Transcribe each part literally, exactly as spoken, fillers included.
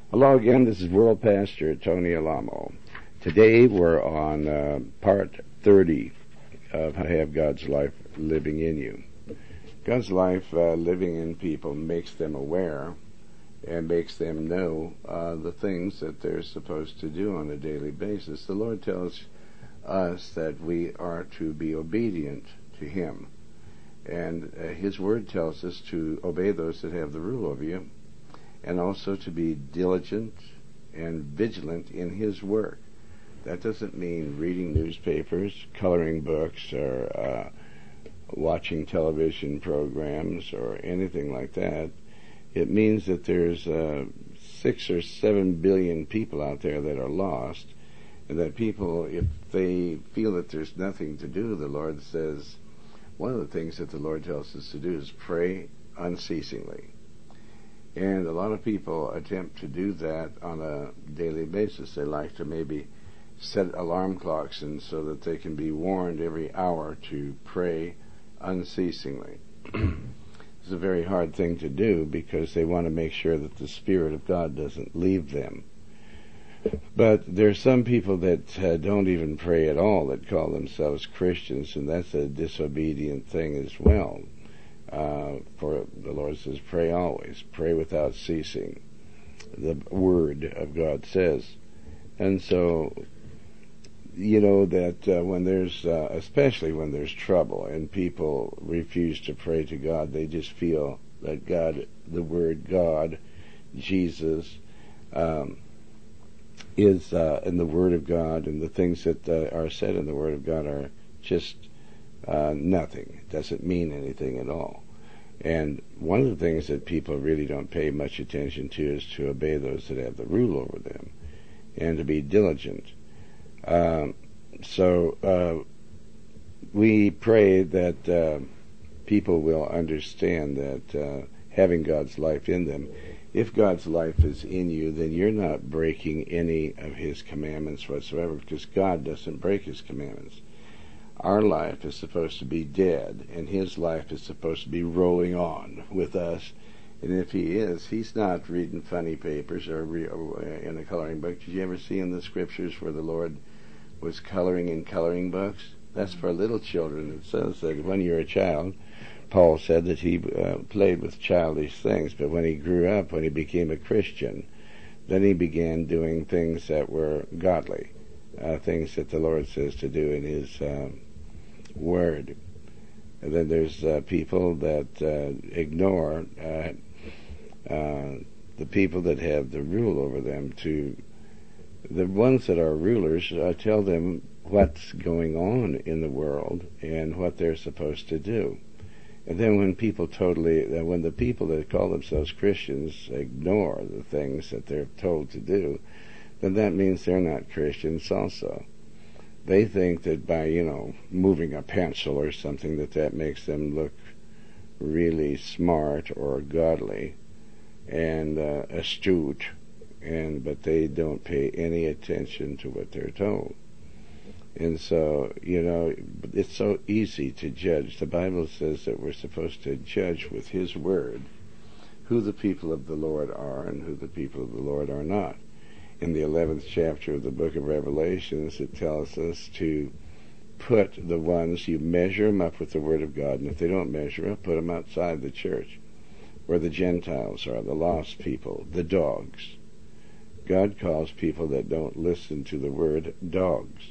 Hello again, this is World Pastor Tony Alamo. Today we're on uh, part thirty of How to Have God's Life Living in You. God's life uh, living in people makes them aware and makes them know uh, the things that they're supposed to do on a daily basis. The Lord tells us that we are to be obedient to Him. And uh, His Word tells us to obey those that have the rule over you, and also to be diligent and vigilant in His work. That doesn't mean reading newspapers, coloring books, or uh, watching television programs, or anything like that. It means that there's uh, six or seven billion people out there that are lost, and that people, if they feel that there's nothing to do, the Lord says, one of the things that the Lord tells us to do is pray unceasingly. And a lot of people attempt to do that on a daily basis. They like to maybe set alarm clocks and so that they can be warned every hour to pray unceasingly. It's a very hard thing to do because they want to make sure that the Spirit of God doesn't leave them. But there's some people that uh, don't even pray at all that call themselves Christians, and that's a disobedient thing as well. Uh, for the Lord says, pray always, pray without ceasing. The Word of God says. And so, you know that uh, when there's, uh, especially when there's trouble and people refuse to pray to God, they just feel that God, the Word God, Jesus, um, is uh, in the Word of God, and the things that uh, are said in the Word of God are just uh, nothing. It doesn't mean anything at all. And one of the things that people really don't pay much attention to is to obey those that have the rule over them, and to be diligent. Um, so uh, we pray that uh, people will understand that uh, having God's life in them, if God's life is in you, then you're not breaking any of His commandments whatsoever, because God doesn't break His commandments. Our life is supposed to be dead, and His life is supposed to be rolling on with us. And if He is, He's not reading funny papers or re- in a coloring book. Did you ever see in the Scriptures where the Lord was coloring in coloring books? That's for little children. It says that when you're a child, Paul said that he uh, played with childish things, but when he grew up, when he became a Christian, then he began doing things that were godly, uh, things that the Lord says to do in His uh, Word. And then there's uh, people that uh, ignore uh, uh, the people that have the rule over them. To the ones that are rulers, uh, tell them what's going on in the world and what they're supposed to do. And then when people totally, when the people that call themselves Christians ignore the things that they're told to do, then that means they're not Christians also. They think that by, you know, moving a pencil or something, that that makes them look really smart or godly and uh, astute, and but they don't pay any attention to what they're told. And so, you know, it's so easy to judge. The Bible says that we're supposed to judge with His Word who the people of the Lord are and who the people of the Lord are not. In the eleventh chapter of the book of Revelations, it tells us to put the ones, you measure them up with the Word of God, and if they don't measure up, put them outside the church, where the Gentiles are, the lost people, the dogs. God calls people that don't listen to the Word dogs.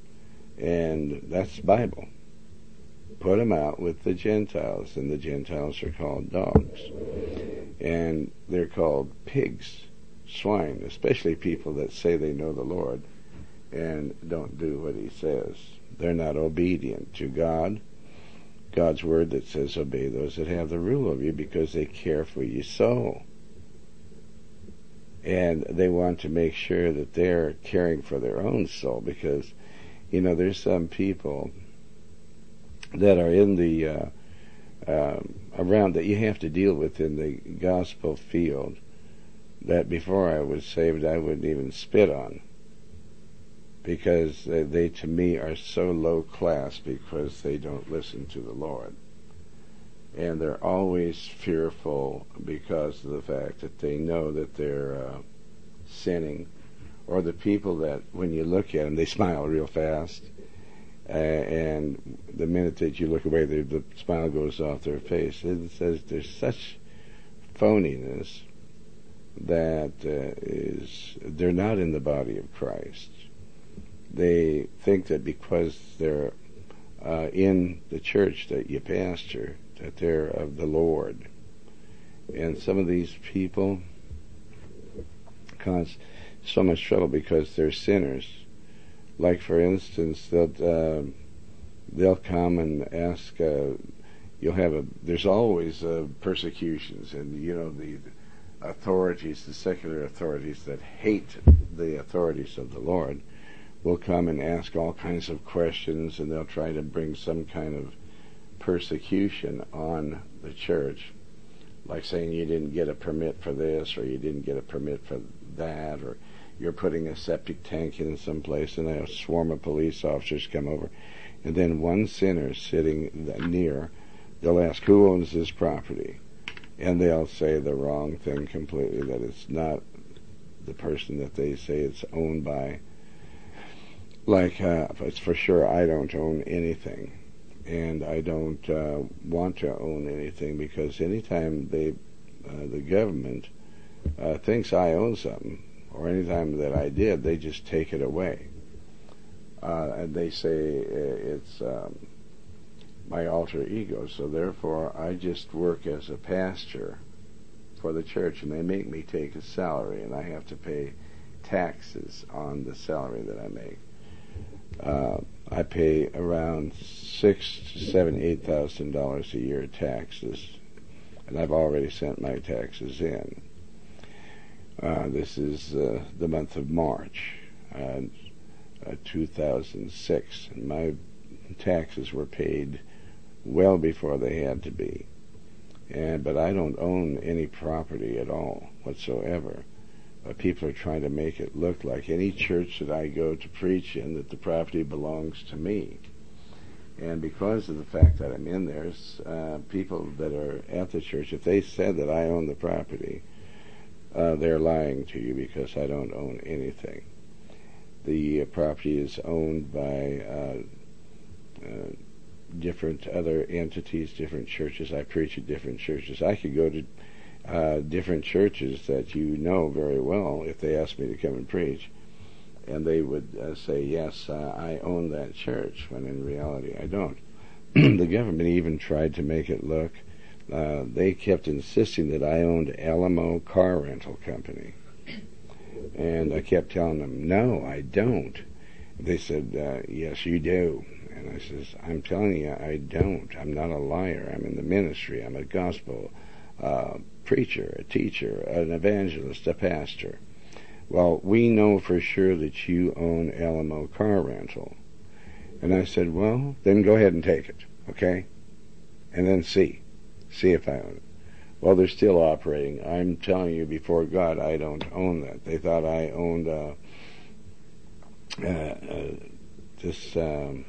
And that's Bible. Put them out with the Gentiles, and the Gentiles are called dogs. And they're called pigs, swine, especially people that say they know the Lord and don't do what He says. They're not obedient to God, God's Word that says obey those that have the rule of you, because they care for your soul. And they want to make sure that they're caring for their own soul, because you know, there's some people that are in the, uh, uh, around that you have to deal with in the gospel field that before I was saved I wouldn't even spit on, because they, they to me are so low class because they don't listen to the Lord. And they're always fearful because of the fact that they know that they're uh, sinning, or the people that when you look at them, they smile real fast, uh, and the minute that you look away, the, the smile goes off their face. It says there's such phoniness that uh, is they're not in the body of Christ. They think that because they're uh, in the church that you pastor, that they're of the Lord. And some of these people cause so much trouble because they're sinners. Like, for instance, they'll uh, they'll come and ask. Uh, you'll have a. There's always uh, persecutions, and you know the authorities, the secular authorities that hate the authorities of the Lord, will come and ask all kinds of questions, and they'll try to bring some kind of persecution on the church, like saying you didn't get a permit for this, or you didn't get a permit for that, or you're putting a septic tank in some place, and a swarm of police officers come over, and then one sinner sitting near, they'll ask, who owns this property? And they'll say the wrong thing completely, that it's not the person that they say it's owned by. Like, uh, it's for sure I don't own anything, and I don't uh, want to own anything, because anytime they, uh, the government uh, thinks I own something, or anytime that I did, they just take it away. Uh, and they say it's um, my alter ego, so therefore I just work as a pastor for the church, and they make me take a salary, and I have to pay taxes on the salary that I make. Uh, I pay around six to seven, eight thousand dollars a year taxes, and I've already sent my taxes in. Uh, this is uh, the month of March, uh, uh, two thousand six, and my taxes were paid well before they had to be. And but I don't own any property at all whatsoever. Uh, people are trying to make it look like any church that I go to preach in, that the property belongs to me. And because of the fact that I'm in there, uh, people that are at the church, if they said that I own the property, uh, they're lying to you, because I don't own anything. The uh, property is owned by uh, uh, different other entities, different churches. I preach at different churches. I could go to Uh, different churches that you know very well if they asked me to come and preach, and they would uh, say, yes, uh, I own that church, when in reality I don't. The government even tried to make it look, uh, they kept insisting that I owned Alamo Car Rental Company, and I kept telling them, no, I don't. They said, uh, yes, you do. And I says, I'm telling you, I don't. I'm not a liar. I'm in the ministry. I'm a gospel uh preacher, a teacher, an evangelist, a pastor. Well, we know for sure that you own Alamo Car Rental. And I said, well, then go ahead and take it, okay? And then see. See if I own it. Well, they're still operating. I'm telling you before God, I don't own that. They thought I owned uh, uh, uh, this um,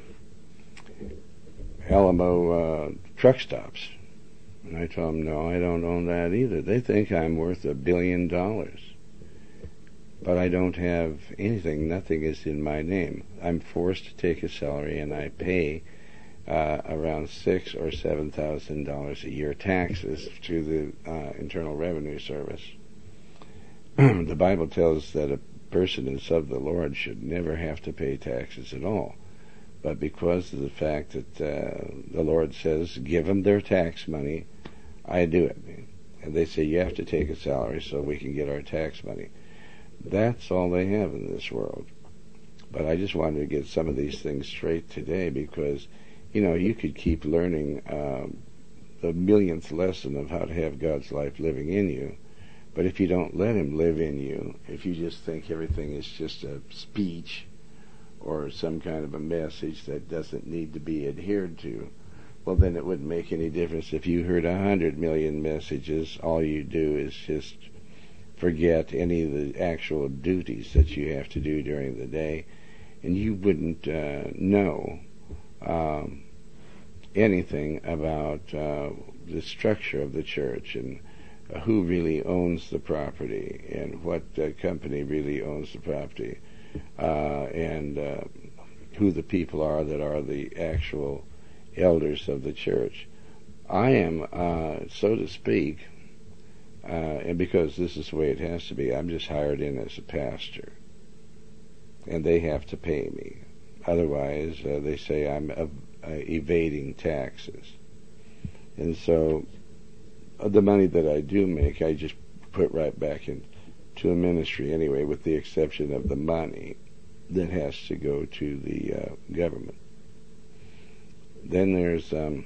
Alamo uh, truck stops. And I told them, no, I don't own that either. They think I'm worth a billion dollars. But I don't have anything. Nothing is in my name. I'm forced to take a salary, and I pay uh, around six or seven thousand dollars a year taxes to the uh, Internal Revenue Service. The Bible tells that a person that's of the Lord should never have to pay taxes at all. But because of the fact that uh, the Lord says, give them their tax money, I do it. And they say, you have to take a salary so we can get our tax money. That's all they have in this world. But I just wanted to get some of these things straight today, because, you know, you could keep learning um, the millionth lesson of how to have God's life living in you. But if you don't let Him live in you, if you just think everything is just a speech, or some kind of a message that doesn't need to be adhered to, well, then it wouldn't make any difference. If you heard a hundred million messages, all you do is just forget any of the actual duties that you have to do during the day, and you wouldn't uh, know um, anything about uh, the structure of the church and uh, who really owns the property and what uh, company really owns the property, uh, and uh, who the people are that are the actual elders of the church. I am, uh, so to speak, uh, and because this is the way it has to be, I'm just hired in as a pastor, and they have to pay me. Otherwise, uh, they say I'm uh, evading taxes. And so uh, the money that I do make, I just put right back into a ministry anyway, with the exception of the money that has to go to the uh, government. Then there's, um,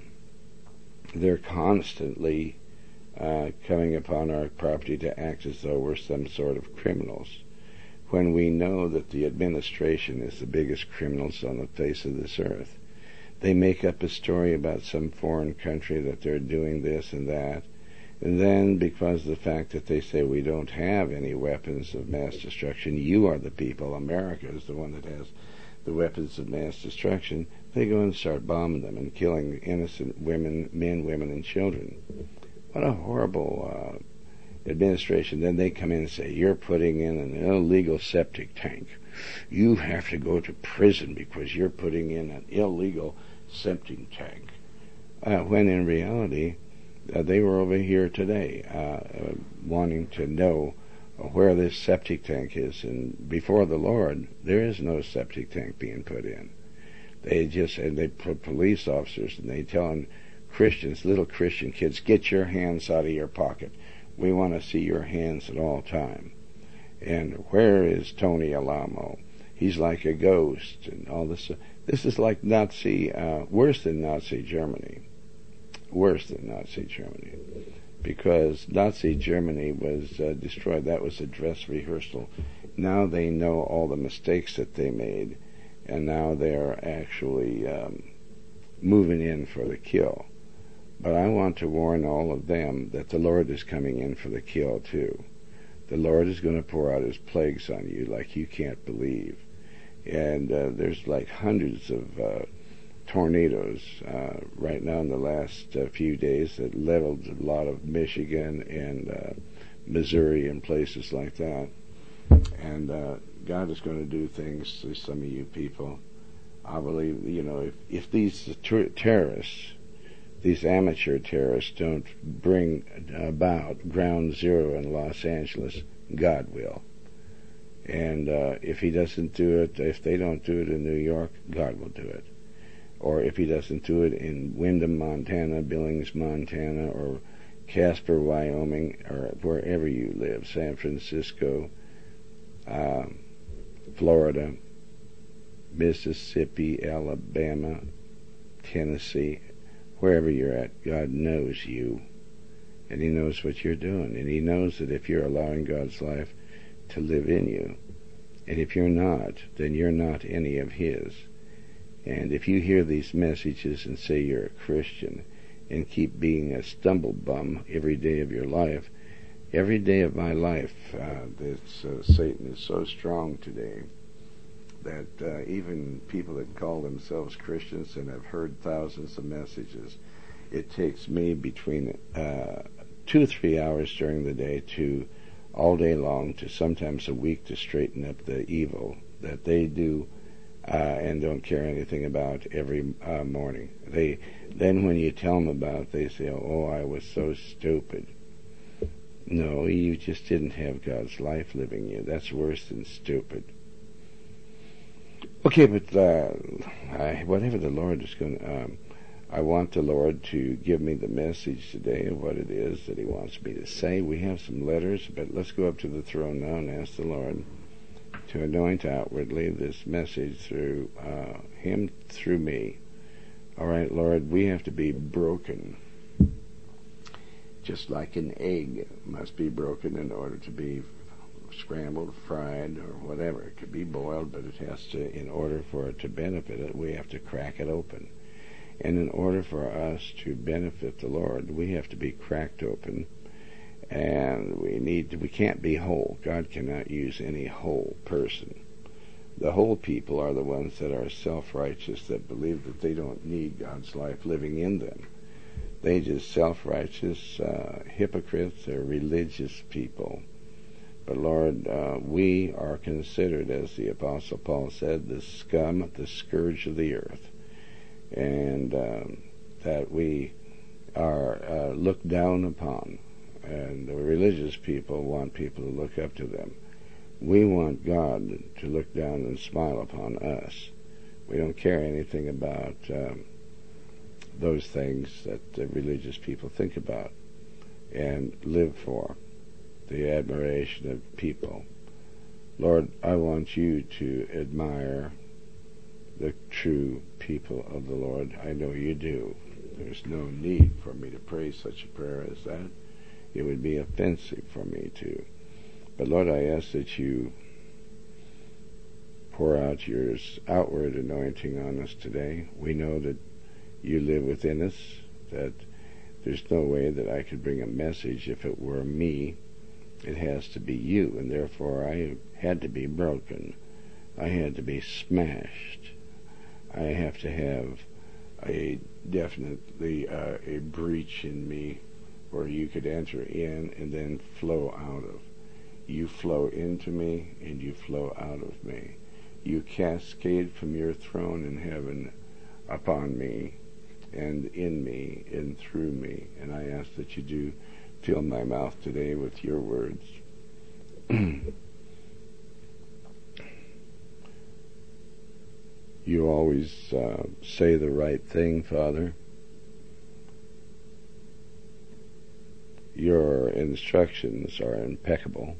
they're constantly uh, coming upon our property to act as though we're some sort of criminals, when we know that the administration is the biggest criminals on the face of this earth. They make up a story about some foreign country that they're doing this and that, and then because of the fact that they say we don't have any weapons of mass destruction, you are the people, America is the one that has the weapons of mass destruction, they go and start bombing them and killing innocent women, men, women, and children. What a horrible uh, administration. Then they come in and say, you're putting in an illegal septic tank. You have to go to prison because you're putting in an illegal septic tank. Uh, when in reality, uh, they were over here today uh, uh, wanting to know where this septic tank is, and before the Lord, there is no septic tank being put in. They just, and they put police officers, and they telling Christians, little Christian kids, get your hands out of your pocket. We want to see your hands at all time. And where is Tony Alamo? He's like a ghost, and all this. This is like Nazi, uh, worse than Nazi Germany. Worse than Nazi Germany. Because Nazi Germany was uh, destroyed. That was a dress rehearsal. Now they know all the mistakes that they made, and now they're actually um, moving in for the kill. But I want to warn all of them that the Lord is coming in for the kill too. The Lord is going to pour out his plagues on you like you can't believe. And uh, there's like hundreds of uh, tornadoes uh, right now in the last uh, few days that leveled a lot of Michigan and uh, Missouri and places like that. And uh, God is going to do things to some of you people. I believe, you know, if, if these ter- terrorists, these amateur terrorists don't bring about ground zero in Los Angeles, God will. And uh, if he doesn't do it, if they don't do it in New York, God will do it. Or if he doesn't do it in Windham, Montana, Billings, Montana, or Casper, Wyoming, or wherever you live, San Francisco, uh, Florida, Mississippi, Alabama, Tennessee, wherever you're at, God knows you. And he knows what you're doing. And he knows that if you're allowing God's life to live in you, and if you're not, then you're not any of his. And if you hear these messages and say you're a Christian and keep being a stumble bum every day of your life, every day of my life, uh, this, uh, Satan is so strong today that uh, even people that call themselves Christians and have heard thousands of messages, it takes me between uh, two or three hours during the day to all day long to sometimes a week to straighten up the evil that they do uh, and don't care anything about every uh, morning. They then when you tell them about it, they say, oh, I was so stupid. No, you just didn't have God's life living in you. That's worse than stupid. Okay, but uh, I, whatever the Lord is going to... Um, I want the Lord to give me the message today of what it is that he wants me to say. We have some letters, but let's go up to the throne now and ask the Lord to anoint outwardly this message through uh, him, through me. All right, Lord, we have to be broken. Just like an egg must be broken in order to be scrambled, fried, or whatever. It could be boiled, but it has to, in order for it to benefit it, we have to crack it open. And in order for us to benefit the Lord, we have to be cracked open, and we need to, we can't be whole. God cannot use any whole person. The whole people are the ones that are self-righteous, that believe that they don't need God's life living in them. They just self-righteous uh, hypocrites. They're religious people. But Lord, uh, we are considered, as the Apostle Paul said, the scum, the scourge of the earth, and um, that we are uh, looked down upon. And the religious people want people to look up to them. We want God to look down and smile upon us. We don't care anything about um, those things that the religious people think about and live for, the admiration of people. Lord, I want you to admire the true people of the Lord. I know you do. There's no need for me to pray such a prayer as that. It would be offensive for me to. But Lord, I ask that you pour out your outward anointing on us today. We know that you live within us, that there's no way that I could bring a message if it were me. It has to be you, and therefore I had to be broken. I had to be smashed. I have to have a definitely uh, a breach in me where you could enter in and then flow out of. You flow into me and you flow out of me. You cascade from your throne in heaven upon me and in me and through me. And I ask that you do fill my mouth today with your words. You always uh, say the right thing, Father. Your instructions are impeccable.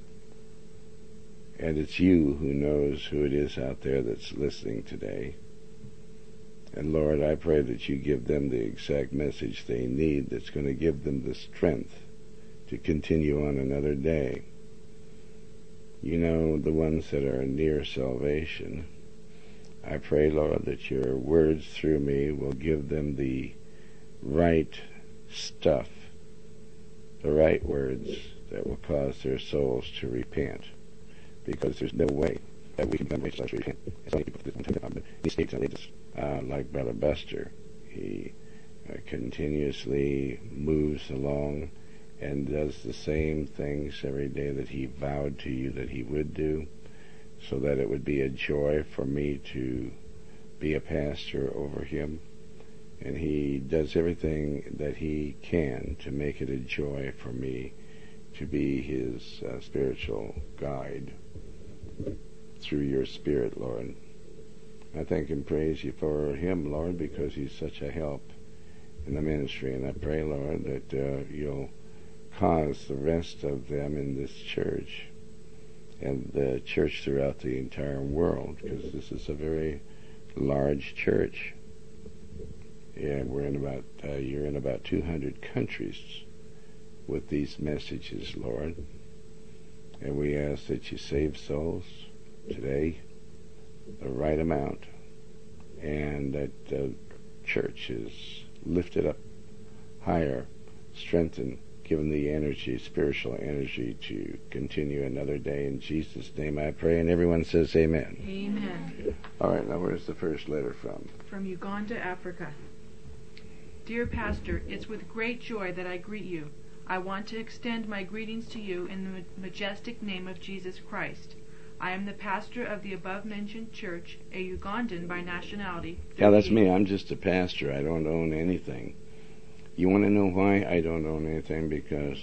And it's you who knows who it is out there that's listening today. And Lord, I pray that you give them the exact message they need that's going to give them the strength to continue on another day. You know, the ones that are near salvation, I pray, Lord, that your words through me will give them the right stuff, the right words that will cause their souls to repent. Because there's no way that we can become rich unless we repent. It's only people that don't but he states outrageous. Uh, like Brother Buster, he uh, continuously moves along and does the same things every day that he vowed to you that he would do, so that it would be a joy for me to be a pastor over him. And he does everything that he can to make it a joy for me to be his uh, spiritual guide through your Spirit, Lord. I thank and praise you for him, Lord, because he's such a help in the ministry. And I pray, Lord, that uh, you'll cause the rest of them in this church and the church throughout the entire world, because this is a very large church. Yeah, we're in about, uh, you're in about two hundred countries with these messages, Lord. And we ask that you save souls today, the right amount, and that the church is lifted up higher, strengthened, given the energy, spiritual energy to continue another day. In Jesus' name I pray, and everyone says amen. Amen. All right, now where's the first letter from? From Uganda, Africa. Dear Pastor, it's with great joy that I greet you. I want to extend my greetings to you in the majestic name of Jesus Christ. I am the pastor of the above-mentioned church, a Ugandan by nationality. Yeah, that's me. I'm just a pastor. I don't own anything. You want to know why I don't own anything? Because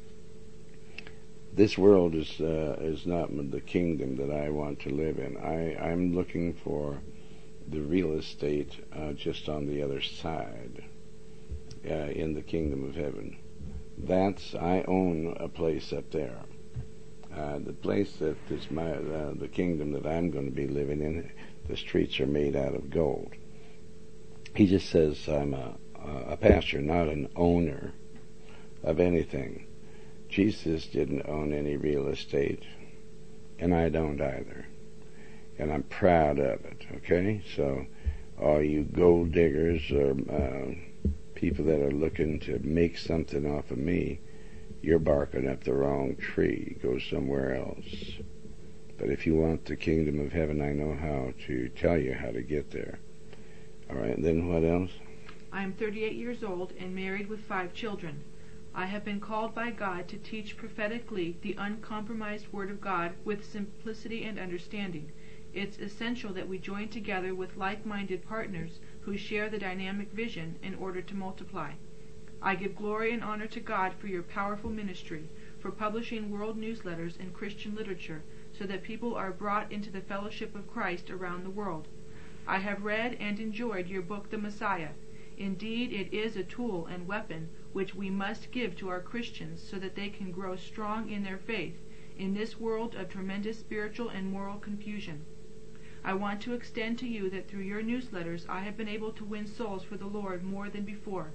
this world is uh, is not the kingdom that I want to live in. I, I'm looking for the real estate uh, just on the other side, uh, in the kingdom of heaven. That's, I own a place up there. Uh, the place that is my, uh, the kingdom that I'm going to be living in, the streets are made out of gold. He just says I'm a, a pastor, not an owner of anything. Jesus didn't own any real estate, and I don't either. And I'm proud of it, okay? So all you gold diggers or uh, people that are looking to make something off of me, you're barking up the wrong tree. Go somewhere else. But if you want the kingdom of heaven, I know how to tell you how to get there. All right, then what else? I am thirty-eight years old and married with five children. I have been called by God to teach prophetically the uncompromised Word of God with simplicity and understanding. It's essential that we join together with like-minded partners who share the dynamic vision in order to multiply. I give glory and honor to God for your powerful ministry, for publishing world newsletters and Christian literature so that people are brought into the fellowship of Christ around the world. I have read and enjoyed your book, The Messiah. Indeed, it is a tool and weapon which we must give to our Christians so that they can grow strong in their faith in this world of tremendous spiritual and moral confusion. I want to extend to you that through your newsletters I have been able to win souls for the Lord more than before.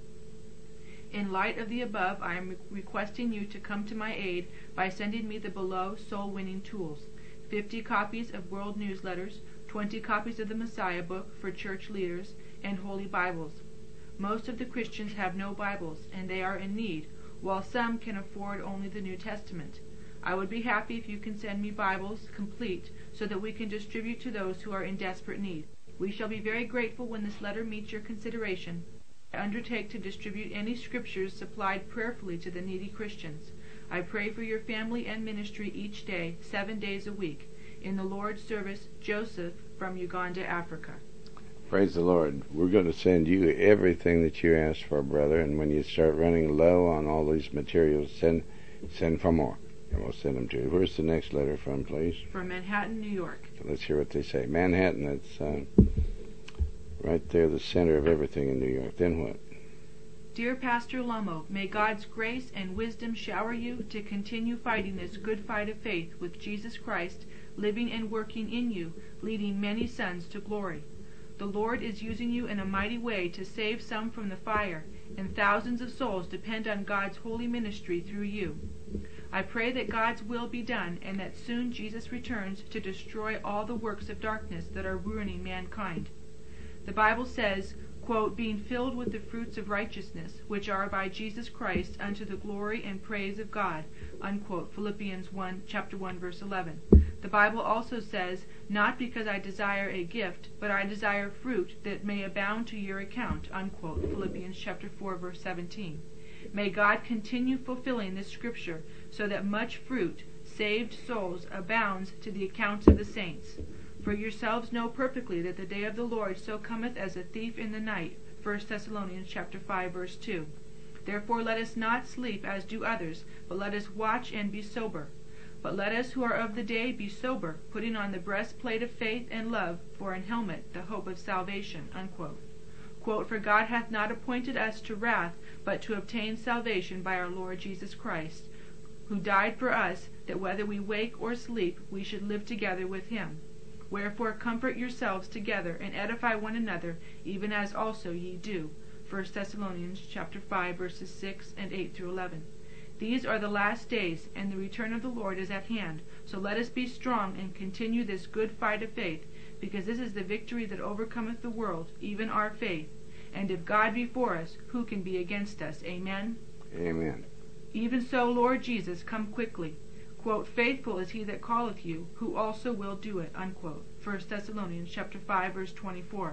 In light of the above, I am re- requesting you to come to my aid by sending me the below soul-winning tools: fifty copies of World Newsletters, twenty copies of the Messiah book for church leaders, and Holy Bibles. Most of the Christians have no Bibles, and they are in need, while some can afford only the New Testament. I would be happy if you can send me Bibles complete so that we can distribute to those who are in desperate need. We shall be very grateful when this letter meets your consideration. I undertake to distribute any scriptures supplied prayerfully to the needy Christians. I pray for your family and ministry each day, seven days a week. In the Lord's service, Joseph from Uganda, Africa. Praise the Lord. We're going to send you everything that you asked for, brother, and when you start running low on all these materials, send send for more, and we'll send them to you. Where's the next letter from, please? From Manhattan, New York. So let's hear what they say. Manhattan, that's uh, right there, the center of everything in New York. Then what? Dear Pastor Lomo, may God's grace and wisdom shower you to continue fighting this good fight of faith with Jesus Christ living and working in you, leading many sons to glory. The Lord is using you in a mighty way to save some from the fire, and thousands of souls depend on God's holy ministry through you. I pray that God's will be done, and that soon Jesus returns to destroy all the works of darkness that are ruining mankind. The Bible says, quote, being filled with the fruits of righteousness, which are by Jesus Christ unto the glory and praise of God, unquote, Philippians one, chapter one, verse eleven. The Bible also says, not because I desire a gift, but I desire fruit that may abound to your account, unquote, Philippians chapter four, verse seventeen. May God continue fulfilling this scripture so that much fruit, saved souls, abounds to the account of the saints. For yourselves know perfectly that the day of the Lord so cometh as a thief in the night, First Thessalonians chapter five, verse two. Therefore let us not sleep as do others, but let us watch and be sober. But let us who are of the day be sober, putting on the breastplate of faith and love, for an helmet the hope of salvation, unquote. Quote, for God hath not appointed us to wrath, but to obtain salvation by our Lord Jesus Christ, who died for us, that whether we wake or sleep, we should live together with him. Wherefore comfort yourselves together, and edify one another, even as also ye do. First Thessalonians chapter five, verses six and eight through eleven. These are the last days, and the return of the Lord is at hand. So let us be strong and continue this good fight of faith, because this is the victory that overcometh the world, even our faith. And if God be for us, who can be against us? Amen? Amen. Even so, Lord Jesus, come quickly. Quote, faithful is he that calleth you, who also will do it, unquote. First Thessalonians chapter five, verse twenty-four.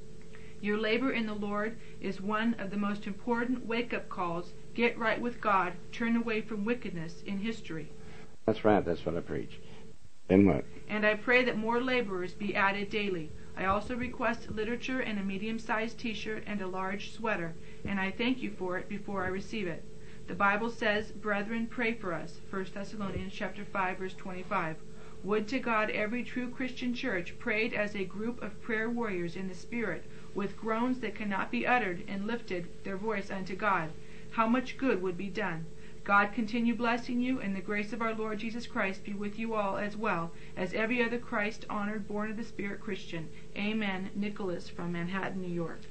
Your labor in the Lord is one of the most important wake-up calls. Get right with God, turn away from wickedness in history. That's right, that's what I preach. Then what? And I pray that more laborers be added daily. I also request literature and a medium-sized t-shirt and a large sweater, and I thank you for it before I receive it. The Bible says, brethren, pray for us, First Thessalonians chapter five, verse twenty-five. Would to God every true Christian church prayed as a group of prayer warriors in the Spirit, with groans that cannot be uttered, and lifted their voice unto God. How much good would be done! God continue blessing you, and the grace of our Lord Jesus Christ be with you all, as well as every other Christ-honored, born of the Spirit Christian. Amen. Nicholas from Manhattan, New York.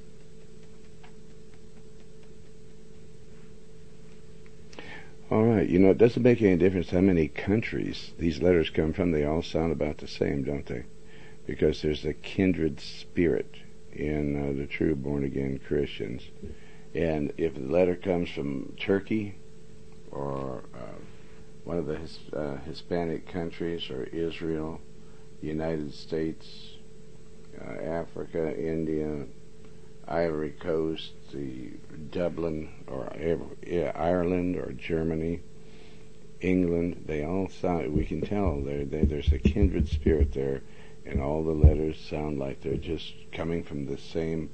All right. You know, it doesn't make any difference how many countries these letters come from. They all sound about the same, don't they? Because there's a kindred spirit in uh, the true born-again Christians. And if the letter comes from Turkey or uh, one of the his, uh, Hispanic countries, or Israel, the United States, uh, Africa, India, Ivory Coast, the Dublin, or yeah, Ireland, or Germany, England. They all sound. We can tell they, they, there's a kindred spirit there, and all the letters sound like they're just coming from the same,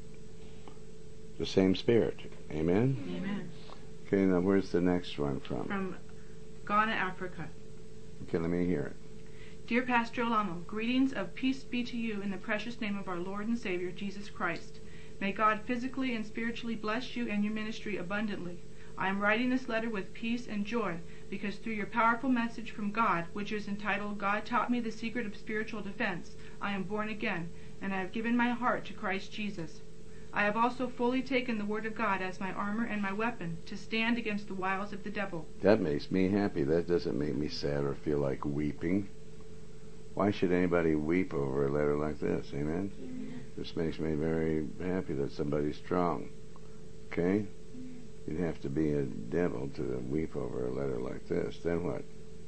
the same spirit. Amen. Amen. Okay, now where's the next one from? From Ghana, Africa. Okay, let me hear it. Dear Pastor Olamo, greetings of peace be to you in the precious name of our Lord and Savior, Jesus Christ. May God physically and spiritually bless you and your ministry abundantly. I am writing this letter with peace and joy because through your powerful message from God, which is entitled, God Taught Me the Secret of Spiritual Defense, I am born again, and I have given my heart to Christ Jesus. I have also fully taken the Word of God as my armor and my weapon to stand against the wiles of the devil. That makes me happy. That doesn't make me sad or feel like weeping. Why should anybody weep over a letter like this? Amen? Amen. This makes me very happy that somebody's strong. Okay? You'd have to be a devil to weep over a letter like this. Then what?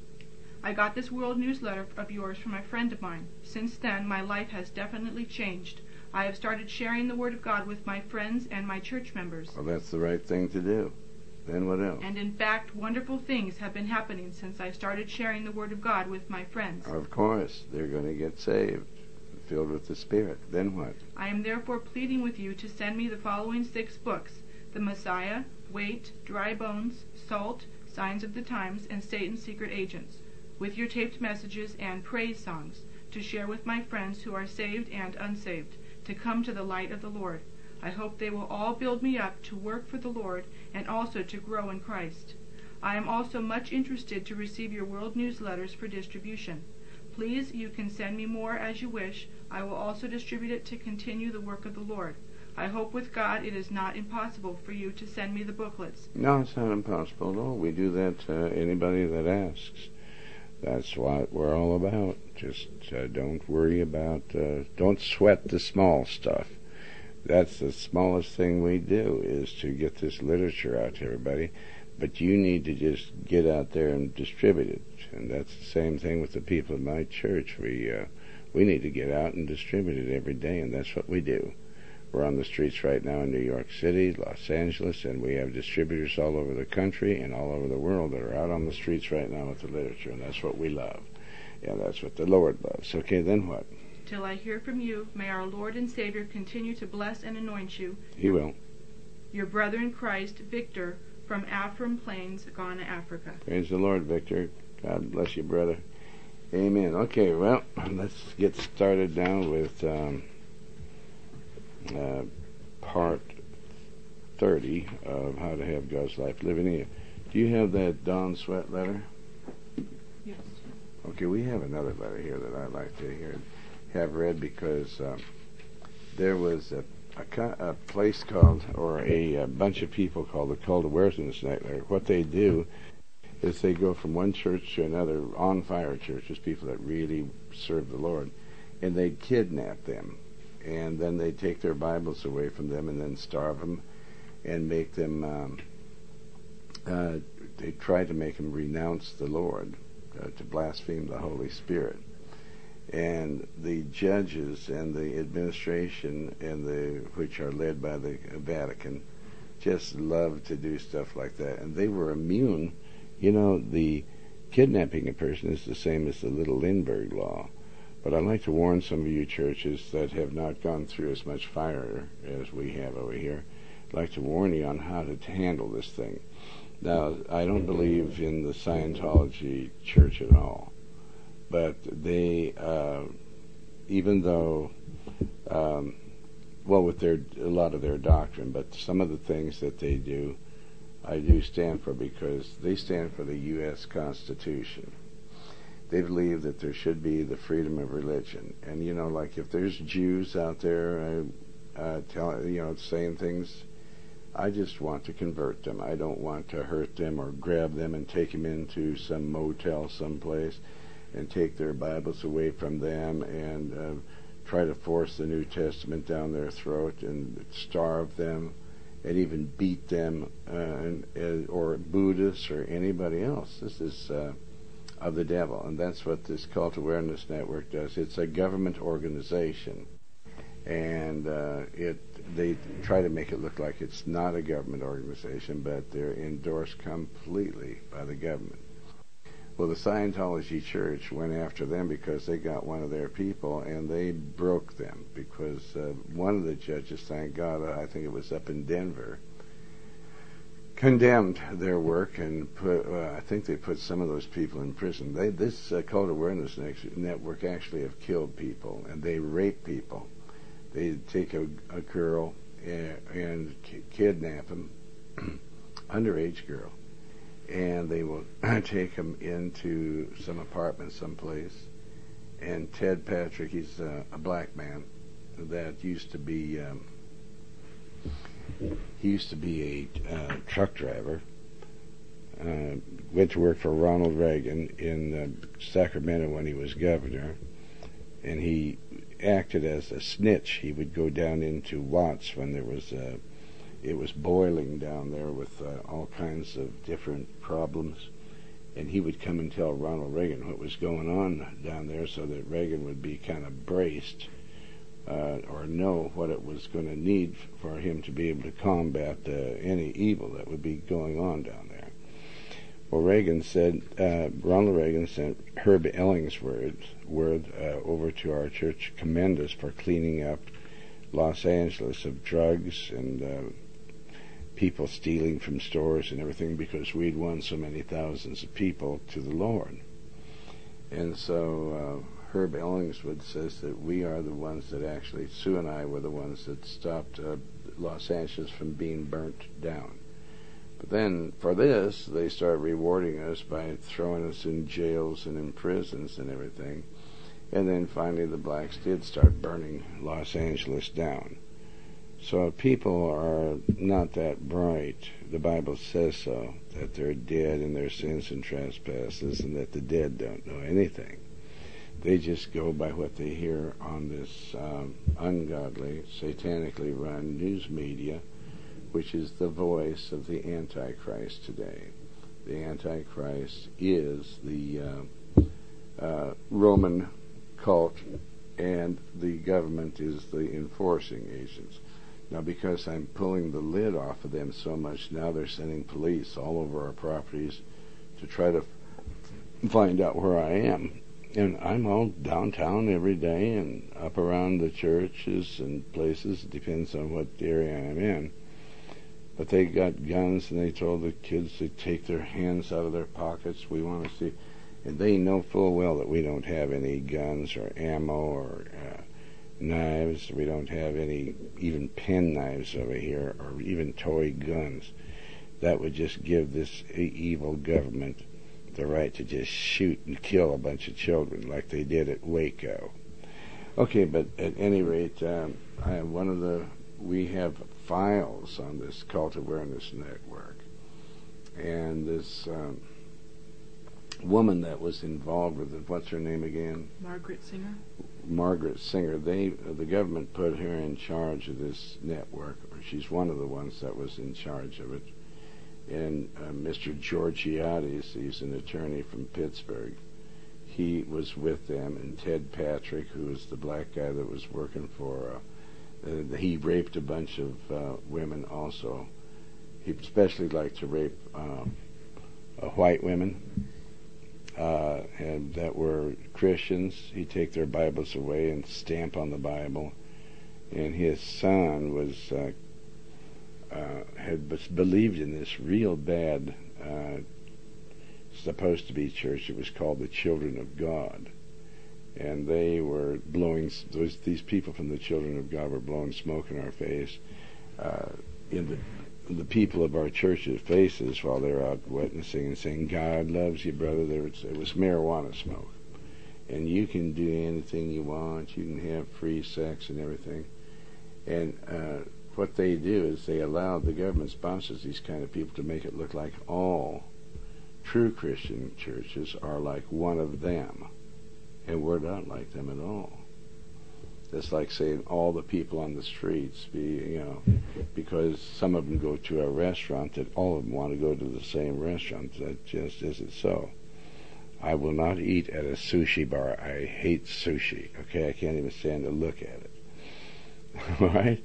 I got this world newsletter of yours from a friend of mine. Since then, my life has definitely changed. I have started sharing the Word of God with my friends and my church members. Well, that's the right thing to do. Then what else? And in fact, wonderful things have been happening since I started sharing the Word of God with my friends. Of course, they're going to get saved, filled with the Spirit. Then what? I am therefore pleading with you to send me the following six books: The Messiah, Wait, Dry Bones, Salt, Signs of the Times, and Satan's Secret Agents, with your taped messages and praise songs, to share with my friends who are saved and unsaved, to come to the light of the Lord. I hope they will all build me up to work for the Lord and also to grow in Christ. I am also much interested to receive your world newsletters for distribution. Please, you can send me more as you wish. I will also distribute it to continue the work of the Lord. I hope with God it is not impossible for you to send me the booklets. No, it's not impossible at all. We do that to anybody that asks. That's what we're all about. Just uh, don't worry about, uh, don't sweat the small stuff. That's the smallest thing we do, is to get this literature out to everybody. But you need to just get out there and distribute it. And that's the same thing with the people in my church. We uh, we need to get out and distribute it every day, and that's what we do. We're on the streets right now in New York City, Los Angeles, and we have distributors all over the country and all over the world that are out on the streets right now with the literature, and that's what we love. Yeah, that's what the Lord loves. Okay, then what? Till I hear from you, may our Lord and Savior continue to bless and anoint you. He will. Your brother in Christ, Victor, from Afram Plains, Ghana, Africa. Praise the Lord, Victor. God bless you, brother. Amen. Okay, well, let's get started now with um, uh, part thirty of How to Have God's Life Living in You. Do you have that Don Sweat letter? Yes. Okay, we have another letter here that I'd like to hear, have read, because um, there was a, a, a place called, or a, a bunch of people called the Cult of Awareness Network. What they do is they go from one church to another, on fire churches, people that really serve the Lord, and they kidnap them, and then they take their Bibles away from them and then starve them and make them, um, uh, they try to make them renounce the Lord, uh, to blaspheme the Holy Spirit. And the judges and the administration, and the which are led by the Vatican, just love to do stuff like that. And they were immune. You know, the kidnapping a person is the same as the Little Lindbergh Law. But I'd like to warn some of you churches that have not gone through as much fire as we have over here. I'd like to warn you on how to handle this thing. Now, I don't believe in the Scientology church at all. But they, uh, even though, um, well, with their a lot of their doctrine, but some of the things that they do, I do stand for, because they stand for the U S Constitution. They believe that there should be the freedom of religion, and you know, like if there's Jews out there, uh, uh, telling, you know, saying things, I just want to convert them. I don't want to hurt them or grab them and take them into some motel someplace and take their Bibles away from them and uh, try to force the New Testament down their throat and starve them and even beat them, uh, and, uh, or Buddhists or anybody else. This is uh, of the devil, and that's what this Cult Awareness Network does. It's a government organization, and uh, it they try to make it look like it's not a government organization, but they're endorsed completely by the government. Well, the Scientology Church went after them because they got one of their people, and they broke them because uh, one of the judges, thank God, I think it was up in Denver, condemned their work and put, uh, I think they put some of those people in prison. They, this uh, Cult Awareness Network actually have killed people, and they rape people. They take a, a girl and, and ki- kidnap them, underage girl, and they will take them into some apartment someplace. And Ted Patrick, he's uh, a black man that used to be, um, he used to be a uh, truck driver, uh, went to work for Ronald Reagan in uh, Sacramento when he was governor, and he acted as a snitch. He would go down into Watts when there was uh, it was boiling down there with uh, all kinds of different problems, and he would come and tell Ronald Reagan what was going on down there so that Reagan would be kind of braced uh, or know what it was going to need for him to be able to combat uh, any evil that would be going on down there. Well, Reagan said, uh, Ronald Reagan sent Herb Ellingsworth word, uh, over to our church, commend us for cleaning up Los Angeles of drugs and uh, people stealing from stores and everything, because we'd won so many thousands of people to the Lord. And so uh, Herb Ellingsworth says that we are the ones that actually, Sue and I were the ones that stopped uh, Los Angeles from being burnt down. But then, for this, they started rewarding us by throwing us in jails and in prisons and everything. And then finally the blacks did start burning Los Angeles down. So people are not that bright. The Bible says so, that they're dead in their sins and trespasses, and that the dead don't know anything. They just go by what they hear on this um, ungodly, satanically run news media, which is the voice of the Antichrist today. The Antichrist is the uh, uh, Roman cult, and the government is the enforcing agents. Now, because I'm pulling the lid off of them so much, now they're sending police all over our properties to try to f- find out where I am. And I'm all downtown every day and up around the churches and places. It depends on what area I'm in. But they got guns, and they told the kids to take their hands out of their pockets. We want to see. And they know full well that we don't have any guns or ammo or uh, knives. We don't have any even pen knives over here, or even toy guns. That would just give this evil government the right to just shoot and kill a bunch of children like they did at Waco. Okay, but at any rate, um, I, one of the we have files on this Cult Awareness Network, and this um, woman that was involved with it, what's her name again? Margaret Singer. Margaret Singer. They, the government put her in charge of this network, or she's one of the ones that was in charge of it. And uh, Mister Georgiades, he's an attorney from Pittsburgh, he was with them, and Ted Patrick, who was the black guy that was working for, uh, uh, he raped a bunch of uh, women also. He especially liked to rape uh, uh, white women. Uh, and that were Christians. He'd take their Bibles away and stamp on the Bible. And his son was uh, uh, had was believed in this real bad, uh, supposed to be church. It was called the Children of God, and they were blowing those these people from the Children of God were blowing smoke in our face, uh, in the the people of our church's faces while they were out witnessing and saying, God loves you, brother. There was, it was marijuana smoke. And you can do anything you want. You can have free sex and everything. And uh, what they do is they allow, the government sponsors these kind of people to make it look like all true Christian churches are like one of them. And we're not like them at all. It's like saying all the people on the streets, be you know, because some of them go to a restaurant, that all of them want to go to the same restaurant. That just isn't so. I will not eat at a sushi bar. I hate sushi. Okay, I can't even stand to look at it. All right.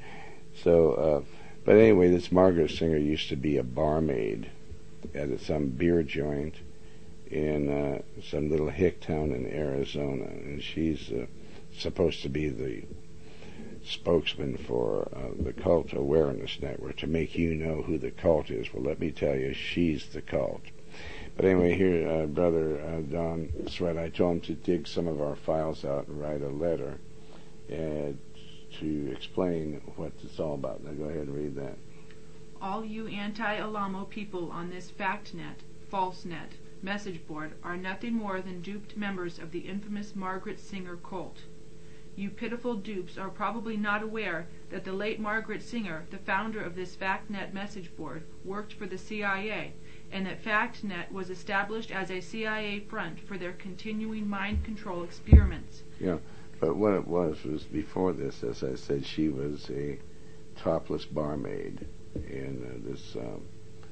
So, uh, but anyway, this Margaret Singer used to be a barmaid at some beer joint in uh, some little hick town in Arizona, and she's uh, supposed to be the spokesman for uh, the Cult Awareness Network, to make you know who the cult is. Well, let me tell you, she's the cult. But anyway, here, uh, Brother uh, Don Sweat, I told him to dig some of our files out and write a letter uh, to explain what it's all about. Now go ahead and read that. All you anti-Alamo people on this FactNet, FalseNet, message board are nothing more than duped members of the infamous Margaret Singer cult. You pitiful dupes are probably not aware that the late Margaret Singer, the founder of this FactNet message board, worked for the C I A, and that FactNet was established as a C I A front for their continuing mind control experiments. Yeah, but what it was was before this, as I said, she was a topless barmaid in uh, this um,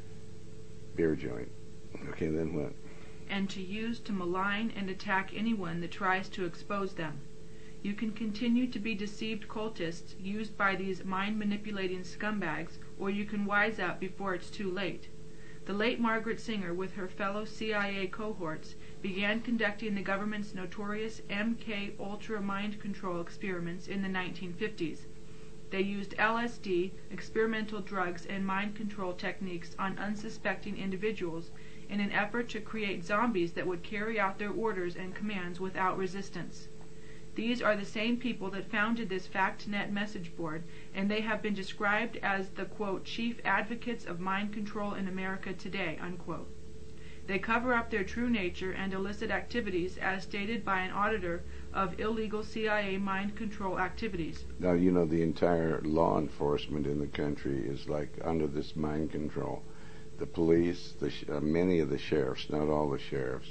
beer joint. Okay, then what? And to use to malign and attack anyone that tries to expose them. You can continue to be deceived cultists used by these mind-manipulating scumbags, or you can wise up before it's too late. The late Margaret Singer, with her fellow C I A cohorts, began conducting the government's notorious M K Ultra mind control experiments in the nineteen fifties. They used L S D, experimental drugs, and mind control techniques on unsuspecting individuals in an effort to create zombies that would carry out their orders and commands without resistance. These are the same people that founded this FactNet message board, and they have been described as the, quote, chief advocates of mind control in America today, unquote. They cover up their true nature and illicit activities as stated by an auditor of illegal C I A mind control activities. Now, you know, the entire law enforcement in the country is like under this mind control. The police, the sh- uh, many of the sheriffs, not all the sheriffs,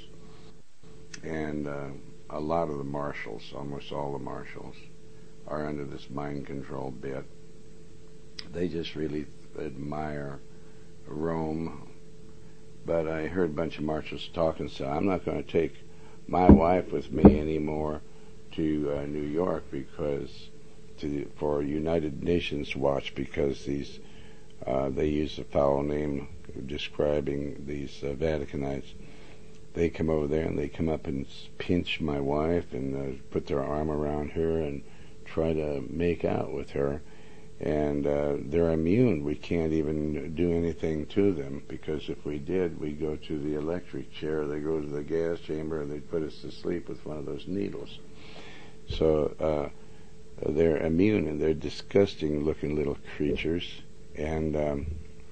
and uh, a lot of the marshals, almost all the marshals, are under this mind control bit. They just really admire Rome. But I heard a bunch of marshals talking, so I'm not going to take my wife with me anymore to uh, New York because to for United Nations Watch, because these uh, they use a foul name describing these uh, Vaticanites. They come over there and they come up and pinch my wife and uh, put their arm around her and try to make out with her. And uh, they're immune. We can't even do anything to them, because if we did, we'd go to the electric chair, they go to the gas chamber, and they'd put us to sleep with one of those needles. So uh, they're immune, and they're disgusting-looking little creatures. And um,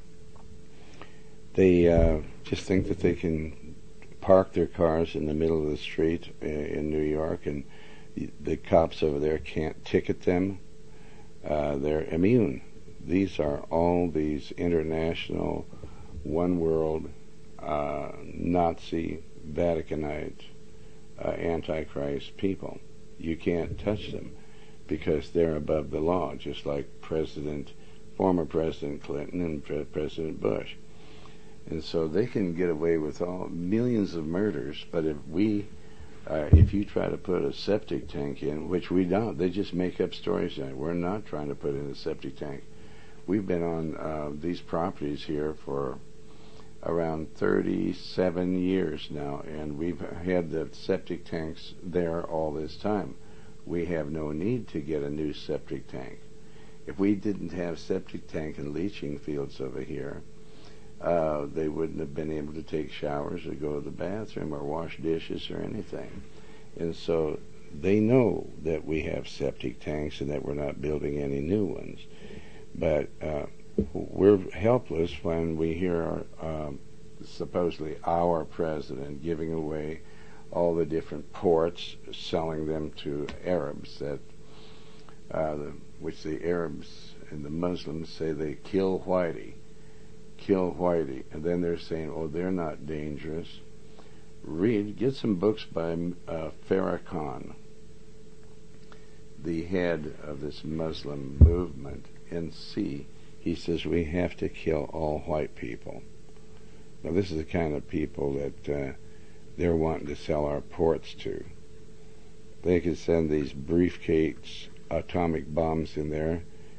they uh, just think that they can park their cars in the middle of the street in New York, and the cops over there can't ticket them. Uh, they're immune. These are all these international, one world, uh, Nazi, Vaticanite, uh, Antichrist people. You can't touch them because they're above the law, just like President, former President Clinton and Pre- President Bush. And so they can get away with all millions of murders, but if we, uh, if you try to put a septic tank in, which we don't, they just make up stories. We're not trying to put in a septic tank. We've been on uh, these properties here for around thirty-seven years now, and we've had the septic tanks there all this time. We have no need to get a new septic tank. If we didn't have septic tank and leaching fields over here, Uh, they wouldn't have been able to take showers or go to the bathroom or wash dishes or anything. And so they know that we have septic tanks and that we're not building any new ones. But uh, we're helpless when we hear our, um, supposedly our president giving away all the different ports, selling them to Arabs, that uh, the, which the Arabs and the Muslims say they kill Whitey. Kill Whitey, and then they're saying, oh, they're not dangerous. Read, get some books by uh, Farrakhan, the head of this Muslim movement, and see, he says we have to kill all white people. Now, this is the kind of people that uh, they're wanting to sell our ports to. They could send these briefcase atomic bombs in there,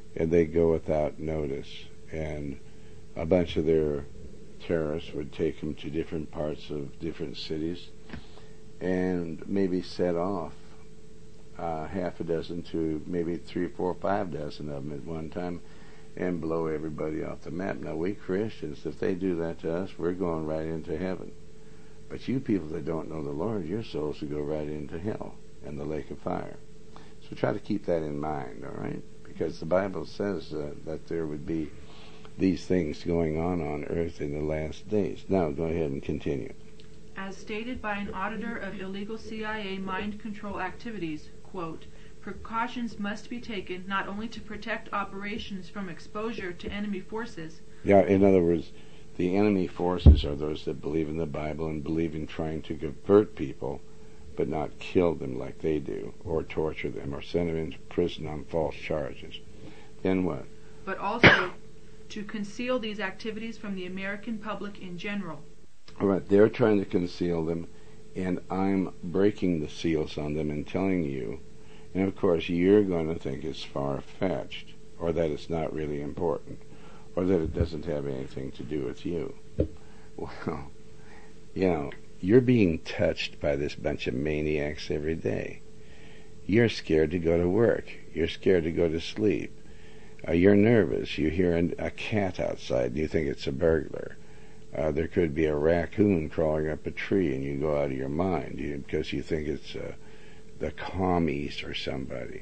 and they go without notice. And a bunch of their terrorists would take them to different parts of different cities and maybe set off uh, half a dozen to maybe three, four, five dozen of them at one time and blow everybody off the map. Now, we Christians, if they do that to us, we're going right into heaven. But you people that don't know the Lord, your souls will go right into hell and the lake of fire. So try to keep that in mind, all right? Because the Bible says uh, that there would be these things going on on earth in the last days. Now, go ahead and continue. As stated by an auditor of illegal C I A mind control activities, quote, precautions must be taken not only to protect operations from exposure to enemy forces. Yeah, in other words, the enemy forces are those that believe in the Bible and believe in trying to convert people, but not kill them like they do, or torture them, or send them into prison on false charges. Then what? But also to conceal these activities from the American public in general. All right, they're trying to conceal them, and I'm breaking the seals on them and telling you, and of course you're going to think it's far-fetched, or that it's not really important, or that it doesn't have anything to do with you. Well, you know, you're being touched by this bunch of maniacs every day. You're scared to go to work. You're scared to go to sleep. Uh, you're nervous. You hear an, a cat outside and you think it's a burglar. Uh, there could be a raccoon crawling up a tree and you go out of your mind you, because you think it's uh, the commies or somebody.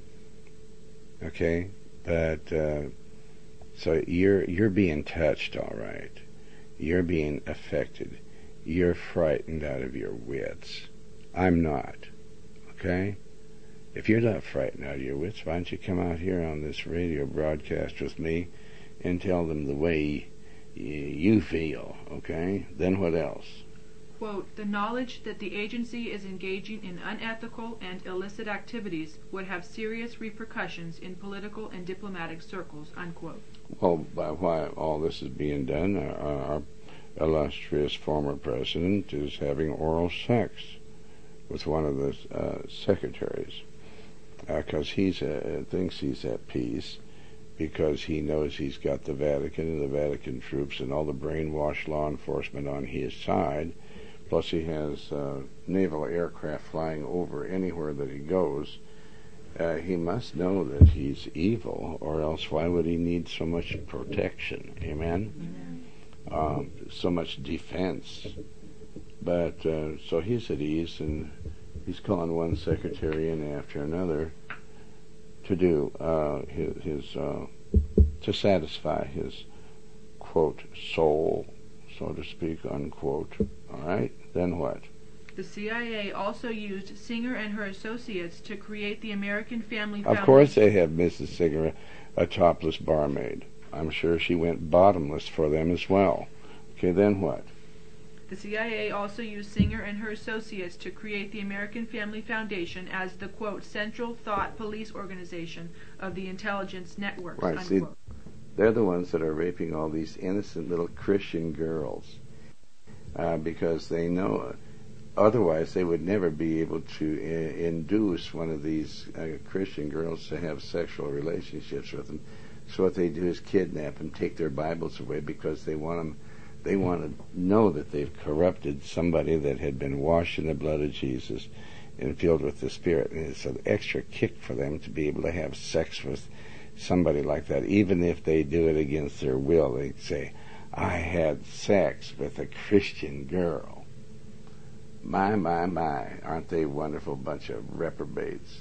Okay? But, uh, so you're, you're being touched, all right. You're being affected. You're frightened out of your wits. I'm not. Okay? If you're not frightened out of your wits, why don't you come out here on this radio broadcast with me and tell them the way y- you feel, okay? Then what else? Quote, the knowledge that the agency is engaging in unethical and illicit activities would have serious repercussions in political and diplomatic circles, unquote. Well, by why all this is being done, our, our illustrious former president is having oral sex with one of the uh, secretaries because uh, he's uh, thinks he's at peace because he knows he's got the Vatican and the Vatican troops and all the brainwashed law enforcement on his side. Plus he has uh, naval aircraft flying over anywhere that he goes. Uh, he must know that he's evil, or else why would he need so much protection? Amen? Amen. Um, so much defense. But uh, so he's at ease, and he's calling one secretary in after another to do uh, his, his uh, to satisfy his quote soul, so to speak, unquote. All right. Then what? The C I A also used Singer and her associates to create the American Family Foundation. Of course they have Missus Singer, a topless barmaid. I'm sure she went bottomless for them as well. Okay, then what? The C I A also used Singer and her associates to create the American Family Foundation as the, quote, central thought police organization of the intelligence networks, right, unquote. See, they're the ones that are raping all these innocent little Christian girls uh, because they know otherwise they would never be able to I- induce one of these uh, Christian girls to have sexual relationships with them. So what they do is kidnap them, take their Bibles away because they want them, they want to know that they've corrupted somebody that had been washed in the blood of Jesus and filled with the Spirit. And it's an extra kick for them to be able to have sex with somebody like that. Even if they do it against their will, they say, I had sex with a Christian girl. My, my, my, aren't they a wonderful bunch of reprobates?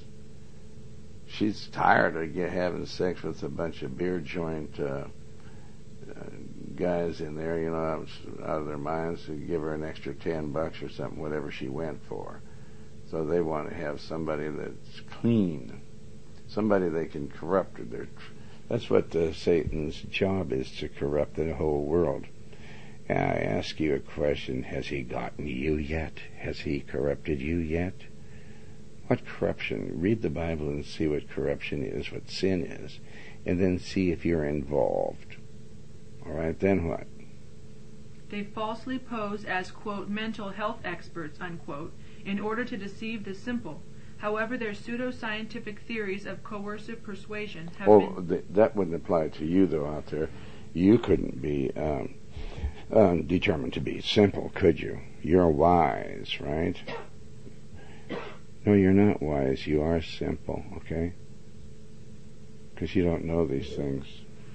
She's tired of get, having sex with a bunch of beer joint uh, uh, guys in there, you know, out, out of their minds, to give her an extra ten bucks or something, whatever she went for. So they want to have somebody that's clean, somebody they can corrupt. Or they're, that's what uh, Satan's job is, to corrupt the whole world. And I ask you a question, has he gotten you yet? Has he corrupted you yet? What corruption? Read the Bible and see what corruption is, what sin is, and then see if you're involved. All right, then what? They falsely pose as, quote, mental health experts, unquote, in order to deceive the simple. However, their pseudo-scientific theories of coercive persuasion have Oh, been... th- that wouldn't apply to you, though, out there. You couldn't be um, um, determined to be simple, could you? You're wise, right? No, you're not wise. You are simple, okay? Because you don't know these things.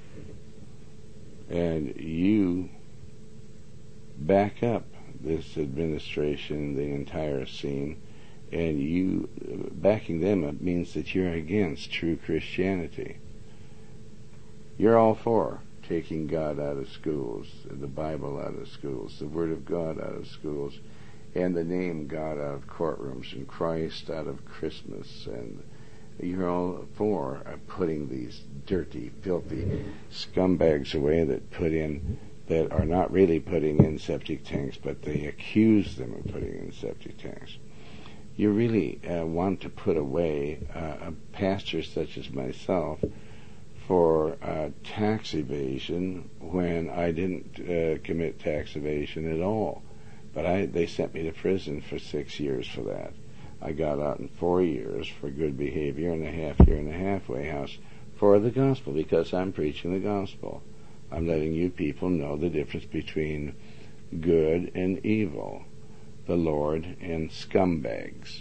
And you back up this administration, the entire scene, and you backing them up means that you're against true Christianity. You're all for taking God out of schools, the Bible out of schools, the Word of God out of schools, and the name God out of courtrooms, and Christ out of Christmas. And you're all for putting these dirty, filthy scumbags away that put in, that are not really putting in septic tanks, but they accuse them of putting in septic tanks. You really uh, want to put away uh, a pastor such as myself for uh, tax evasion when I didn't uh, commit tax evasion at all. But I, they sent me to prison for six years for that. I got out in four years for good behavior and a half year in a halfway house for the gospel, because I'm preaching the gospel. I'm letting you people know the difference between good and evil, the Lord and scumbags,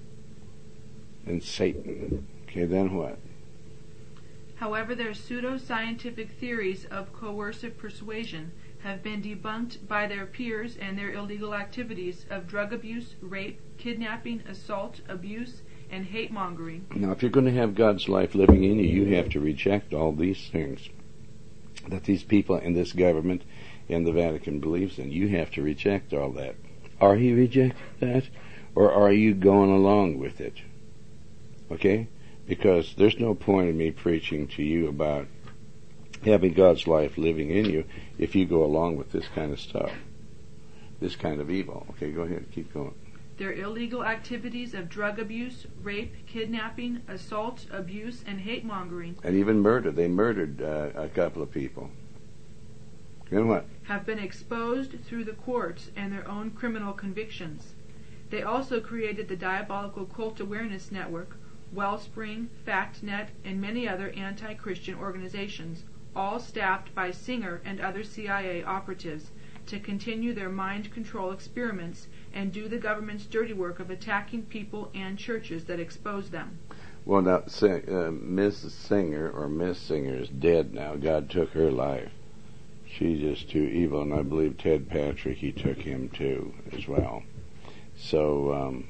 and Satan. Okay, then what? However, their pseudo-scientific theories of coercive persuasion have been debunked by their peers, and their illegal activities of drug abuse, rape, kidnapping, assault, abuse, and hate-mongering. Now, if you're going to have God's life living in you, you have to reject all these things that these people in this government and the Vatican believes in. You have to reject all that. Are you rejecting that, or are you going along with it? Okay? Because there's no point in me preaching to you about having God's life living in you if you go along with this kind of stuff, this kind of evil. Okay, go ahead, keep going. Their illegal activities of drug abuse, rape, kidnapping, assault, abuse, and hate-mongering, and even murder. They murdered uh, a couple of people. And what? Have been exposed through the courts and their own criminal convictions. They also created the diabolical Cult Awareness Network, Wellspring, FactNet, and many other anti-Christian organizations, all staffed by Singer and other C I A operatives, to continue their mind control experiments and do the government's dirty work of attacking people and churches that expose them. Well, now, uh, Missus Singer, or Miss Singer, is dead now. God took her life. She's just too evil, and I believe Ted Patrick, he took him too, as well. So, um,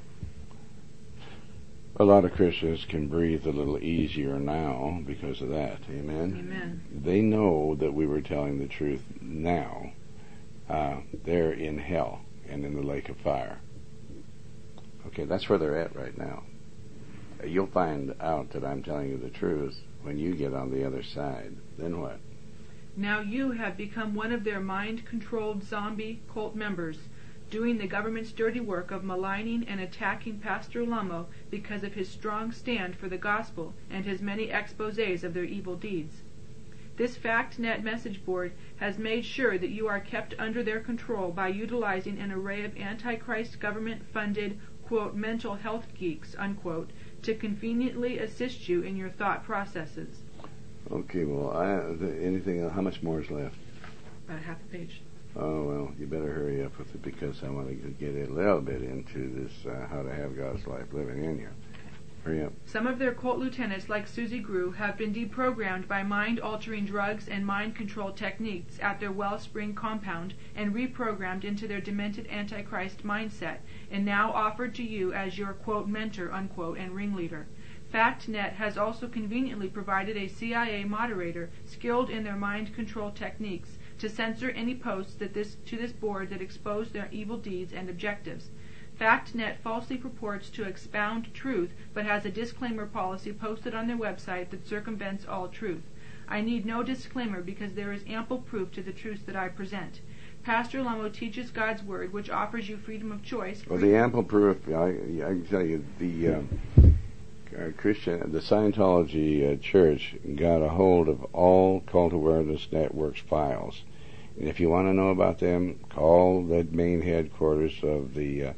a lot of Christians can breathe a little easier now because of that. Amen? Amen. They know that we were telling the truth now. Uh, they're in hell and in the lake of fire. Okay, that's where they're at right now. You'll find out that I'm telling you the truth when you get on the other side. Then what? Now you have become one of their mind-controlled zombie cult members, doing the government's dirty work of maligning and attacking Pastor Lamo because of his strong stand for the gospel and his many exposés of their evil deeds. This FactNet message board has made sure that you are kept under their control by utilizing an array of Antichrist government-funded, quote, mental health geeks, unquote, to conveniently assist you in your thought processes. Okay, well, I, anything, how much more is left? About half a page. Oh, well, you better hurry up with it because I want to get a little bit into this, uh, how to have God's life living in you. Hurry up. Some of their cult lieutenants, like Susie Grew, have been deprogrammed by mind-altering drugs and mind control techniques at their Wellspring compound and reprogrammed into their demented Antichrist mindset, and now offered to you as your, quote, mentor, unquote, and ringleader. FactNet has also conveniently provided a C I A moderator skilled in their mind control techniques to censor any posts that this, to this board that expose their evil deeds and objectives. FactNet falsely purports to expound truth, but has a disclaimer policy posted on their website that circumvents all truth. I need no disclaimer because there is ample proof to the truths that I present. Pastor Lamo teaches God's Word, which offers you freedom of choice. Well, the ample proof, I, I can tell you, the uh, uh, Christian, the Scientology uh, Church got a hold of all Cult Awareness Network's files. And if you want to know about them, call the main headquarters of the uh,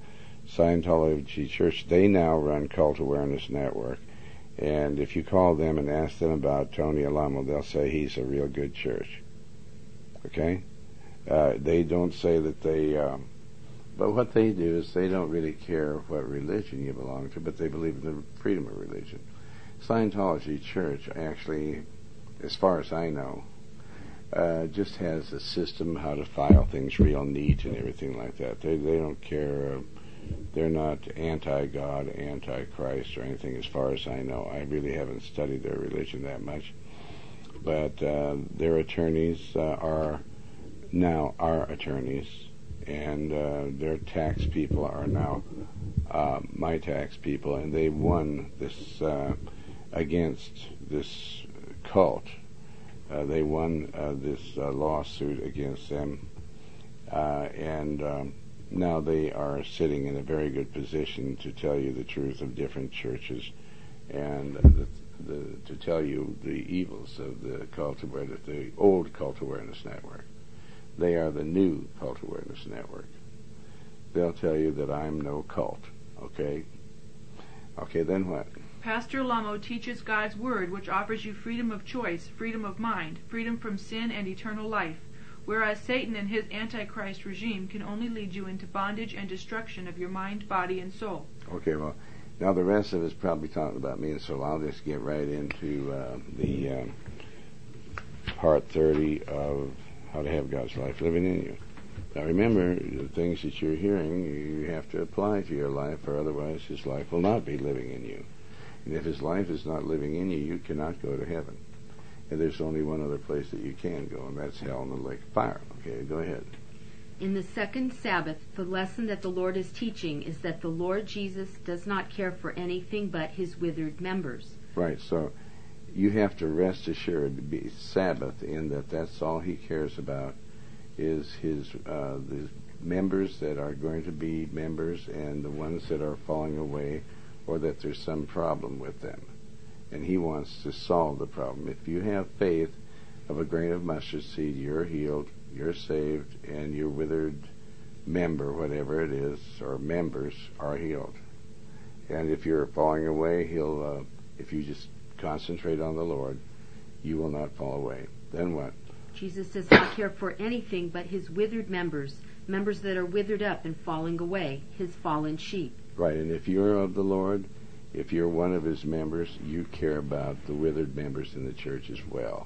Scientology Church, they now run Cult Awareness Network. And if you call them and ask them about Tony Alamo, they'll say he's a real good church. Okay? Uh, they don't say that they... Um, but what they do is they don't really care what religion you belong to, but they believe in the freedom of religion. Scientology Church actually, as far as I know, uh, just has a system how to file things real neat and everything like that. They they don't care. Uh, they're not anti-God, anti-Christ, or anything as far as I know. I really haven't studied their religion that much. But uh, their attorneys uh, are now our attorneys, and uh, their tax people are now uh, my tax people, and they won this uh, against this cult. Uh, they won uh, this uh, lawsuit against them, uh, and um, now they are sitting in a very good position to tell you the truth of different churches, and the, the, to tell you the evils of the cult awareness, the old Cult Awareness Network. They are the new Cult Awareness Network. They'll tell you that I'm no cult. Okay? Okay, then what? Pastor Alamo teaches God's Word, which offers you freedom of choice, freedom of mind, freedom from sin, and eternal life, whereas Satan and his Antichrist regime can only lead you into bondage and destruction of your mind, body, and soul. Okay, well, now the rest of it's probably talking about me, so I'll just get right into uh, the um, part thirty of How to Have God's Life Living in You. Now remember, the things that you're hearing, you have to apply to your life, or otherwise His life will not be living in you. And if His life is not living in you, you cannot go to heaven. And there's only one other place that you can go, and that's hell and the lake of fire. Okay, go ahead. In the second Sabbath, the lesson that the Lord is teaching is that the Lord Jesus does not care for anything but His withered members. Right, so you have to rest assured to be Sabbath in that that's all He cares about is His uh, the members that are going to be members and the ones that are falling away, or that there's some problem with them. And He wants to solve the problem. If you have faith of a grain of mustard seed, you're healed, you're saved, and your withered member, whatever it is, or members, are healed. And if you're falling away, He'll, uh, if you just concentrate on the Lord, you will not fall away. Then what? Jesus does not care for anything but His withered members, members that are withered up and falling away, His fallen sheep. Right, and if you're of the Lord, if you're one of His members, you care about the withered members in the church as well.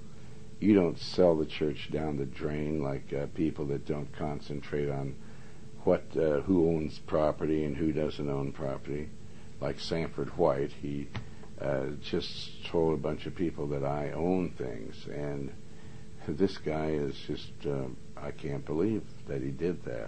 You don't sell the church down the drain like uh, people that don't concentrate on what uh, who owns property and who doesn't own property. Like Sanford White, he uh, just told a bunch of people that I own things, and this guy is just, uh, I can't believe that he did that,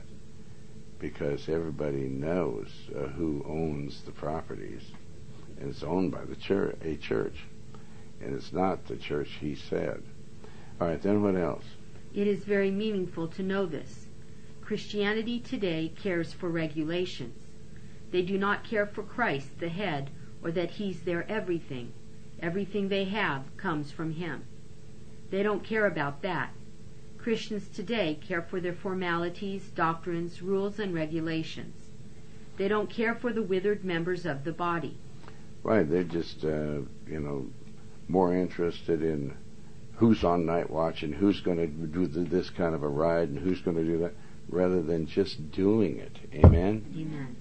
because everybody knows uh, who owns the properties, and it's owned by the church, a church, and it's not the church he said. All right, then what else? It is very meaningful to know this. Christianity today cares for regulations. They do not care for Christ, the head, or that He's their everything. Everything they have comes from Him. They don't care about that. Christians today care for their formalities, doctrines, rules, and regulations. They don't care for the withered members of the body. Right, they're just, uh, you know, more interested in who's on night watch and who's going to do this kind of a ride and who's going to do that, rather than just doing it. Amen? Amen.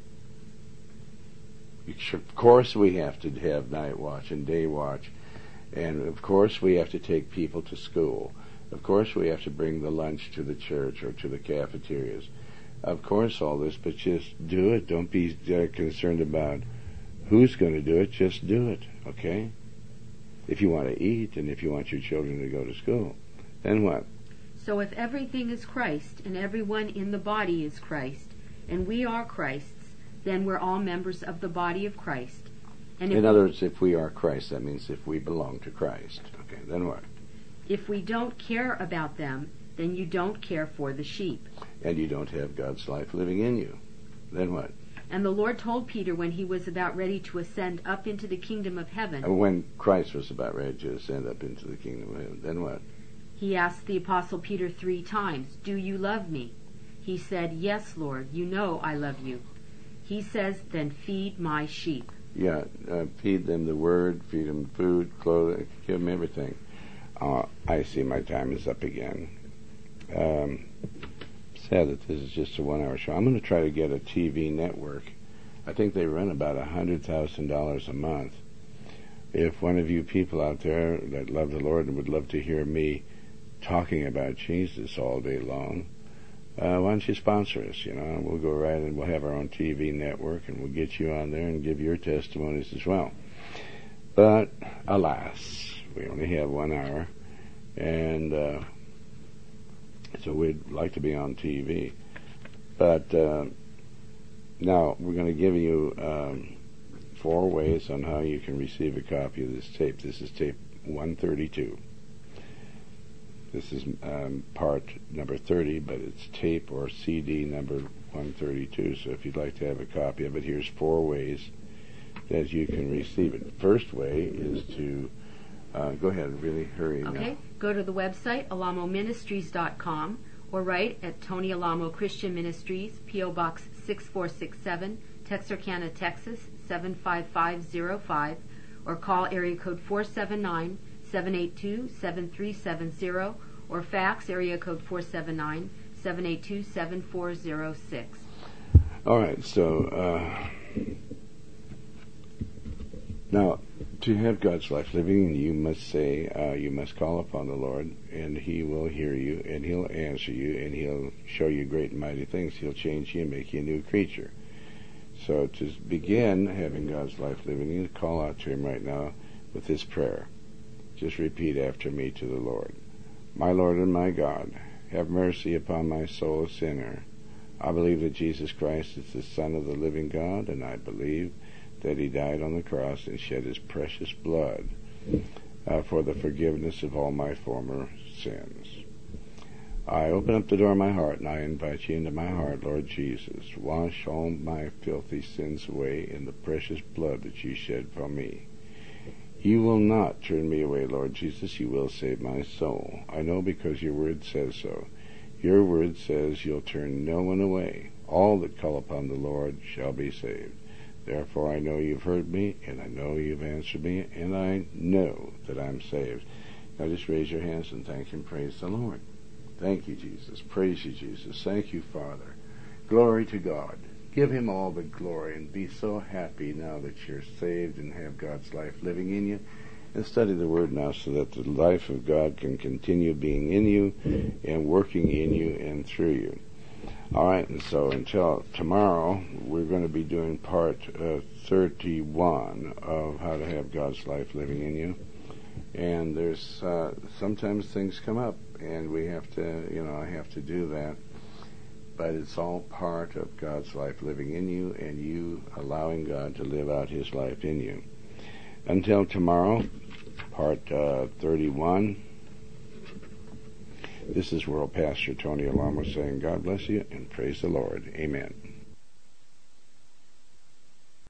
Of course we have to have night watch and day watch, and of course we have to take people to school. Of course we have to bring the lunch to the church or to the cafeterias. Of course all this, but just do it. Don't be uh, concerned about who's going to do it. Just do it, okay? If you want to eat and if you want your children to go to school, then what? So if everything is Christ and everyone in the body is Christ, and we are Christ's, then we're all members of the body of Christ. And if in other words, if we are Christ, that means if we belong to Christ. Okay, then what? If we don't care about them, then you don't care for the sheep. And you don't have God's life living in you. Then what? And the Lord told Peter when he was about ready to ascend up into the kingdom of heaven. And when Christ was about ready to ascend up into the kingdom of heaven, then what? He asked the Apostle Peter three times, "Do you love me?" He said, "Yes, Lord, you know I love you." He says, then feed my sheep. Yeah, uh, feed them the word, feed them food, clothing, give them everything. Uh, I see my time is up again. Um, sad that this is just a one-hour show. I'm going to try to get a T V network. I think they run about one hundred thousand dollars a month. If one of you people out there that love the Lord and would love to hear me talking about Jesus all day long, uh, why don't you sponsor us? You know, we'll go right and we'll have our own T V network, and we'll get you on there and give your testimonies as well. But alas, we only have one hour, and uh, so we'd like to be on T V. But uh, now we're going to give you um, four ways on how you can receive a copy of this tape. This is tape one thirty-two. This is um, part number thirty, but it's tape or C D number one thirty-two. So if you'd like to have a copy of it, here's four ways that you can receive it. First way is to uh, go ahead, really hurry. Okay, now. Go to the website alamo ministries dot com or write at Tony Alamo Christian Ministries, P O Box six four six seven, Texarkana, Texas seven five five zero five, or call area code four seven nine, seven eight two, seven three seven zero, or fax area code four seven nine, seven eight two, seven four zero six. All right, so uh, now to have God's life living in you, you must say, uh, you must call upon the Lord, and He will hear you, and He'll answer you, and He'll show you great and mighty things. He'll change you and make you a new creature. So to begin having God's life living in you, call out to Him right now with this prayer. Just repeat after me to the Lord. My Lord and my God, have mercy upon my soul, a sinner. I believe that Jesus Christ is the Son of the living God, and I believe that He died on the cross and shed His precious blood uh, for the forgiveness of all my former sins. I open up the door of my heart, and I invite you into my heart, Lord Jesus. Wash all my filthy sins away in the precious blood that you shed for me. You will not turn me away, Lord Jesus. You will save my soul. I know because your word says so. Your word says you'll turn no one away. All that call upon the Lord shall be saved. Therefore I know you've heard me, and I know you've answered me, and I know that I'm saved. Now just raise your hands and thank and praise the Lord. Thank you, Jesus. Praise you, Jesus. Thank you, Father. Glory to God. Give Him all the glory, and be so happy now that you're saved and have God's life living in you. And study the Word now so that the life of God can continue being in you and working in you and through you. All right, and so until tomorrow, we're going to be doing part uh, thirty-one of how to have God's life living in you. And there's uh, sometimes things come up, and we have to, you know, I have to do that. But it's all part of God's life living in you, and you allowing God to live out His life in you. Until tomorrow, part uh, thirty-one. This is World Pastor Tony Alamo saying, God bless you and praise the Lord. Amen.